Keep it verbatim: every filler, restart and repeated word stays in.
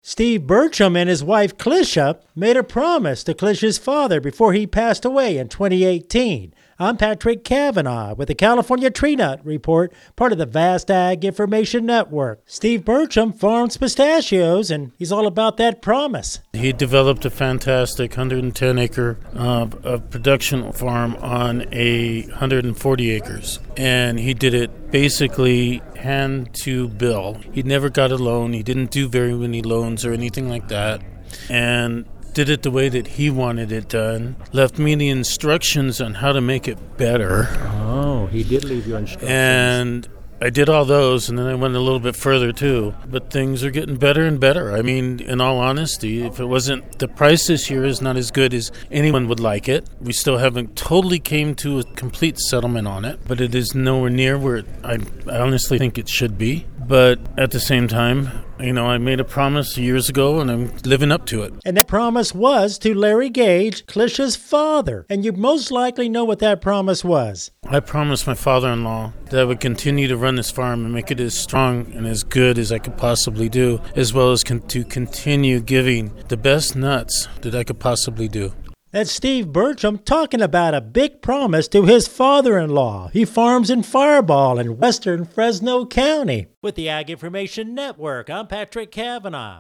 Steve Bertram and his wife Clisha made a promise to Clisha's father before he passed away in twenty eighteen. I'm Patrick Cavanaugh with the California Tree Nut Report, part of the Vast Ag Information Network. Steve Bertram farms pistachios, and he's all about that promise. He developed a fantastic one hundred ten acre uh, of production farm on a one hundred forty acres, and he did it basically hand to bill. He never got a loan. He didn't do very many loans or anything like that, and did it the way that he wanted it done. Left me the instructions on how to make it better. Oh, he did leave you instructions. And I did all those, and then I went a little bit further too. But things are getting better and better. I mean, in all honesty, if it wasn't, the price this year is not as good as anyone would like it. We still haven't totally came to a complete settlement on it, but it is nowhere near where it, I, I honestly think it should be. But at the same time, you know, I made a promise years ago, and I'm living up to it. And that promise was to Larry Gage, Clisha's father. And you most likely know what that promise was. I promised my father-in-law that I would continue to run this farm and make it as strong and as good as I could possibly do, as well as con- to continue giving the best nuts that I could possibly do. That's Steve Bertram talking about a big promise to his father-in-law. He farms in Fireball in western Fresno County. With the Ag Information Network, I'm Patrick Cavanaugh.